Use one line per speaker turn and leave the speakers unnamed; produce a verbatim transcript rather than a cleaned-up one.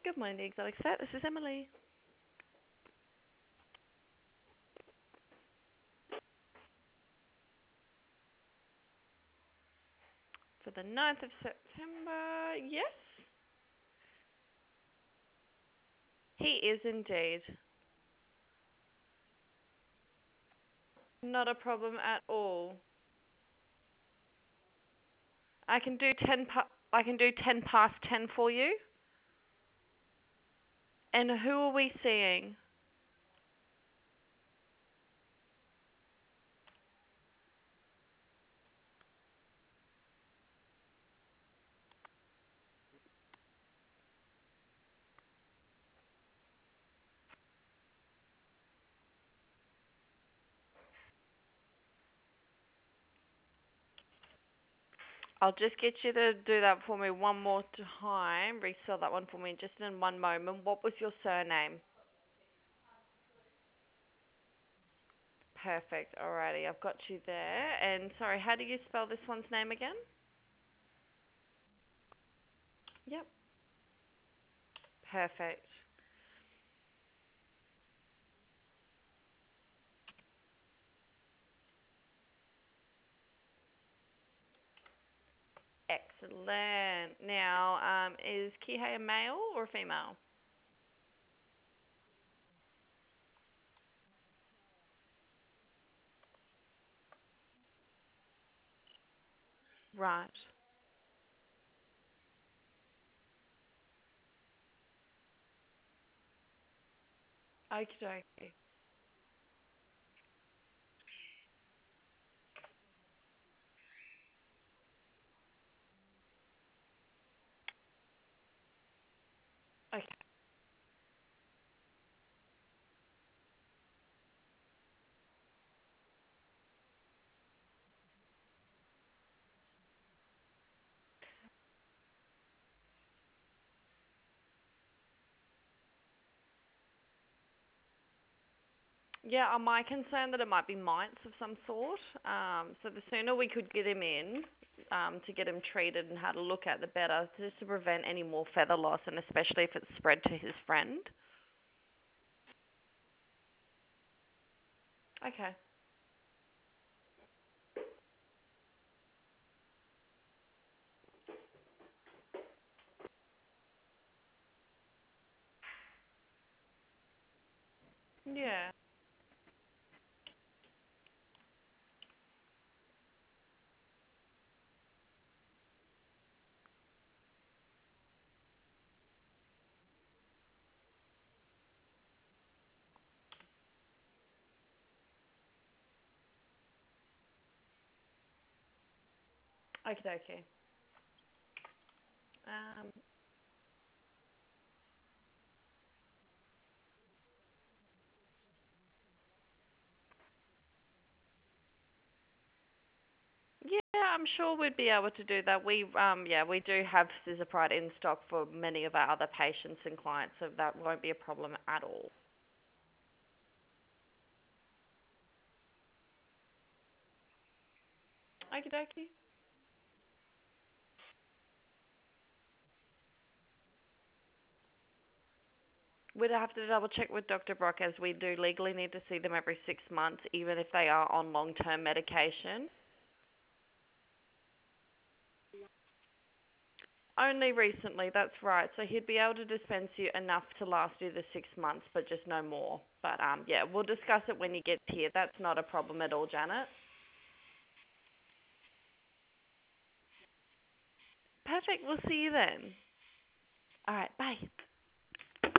Good morning, the Exotic Set. This is Emily. For the ninth of September, yes, he is indeed. Not a problem at all. I can do ten pa- I can do ten past ten for you. And who are we seeing? I'll just get you to do that for me one more time. Resell that one for me just in one moment. What was your surname? Perfect. Alrighty, I've got you there. And sorry, how do you spell this one's name again? Yep. Perfect. Excellent. Now, um, is Kihei a male or a female? Right. Okie dokie. Okay. Yeah, am I concerned that it might be mites of some sort? Um, so the sooner we could get him in um, to get him treated and had a look at, the better, just to prevent any more feather loss, and especially if it's spread to his friend. Okay. Yeah. Okie dokie. Um, yeah, I'm sure we'd be able to do that. We, um, yeah, we do have Scissor Pride in stock for many of our other patients and clients, so that won't be a problem at all. Okie dokie. We'd have to double check with Doctor Brock, as we do legally need to see them every six months, even if they are on long term medication. Only recently, that's right. So he'd be able to dispense you enough to last you the six months, but just no more. But um, yeah, we'll discuss it when you get here. That's not a problem at all, Janet. Perfect. We'll see you then. All right. Bye.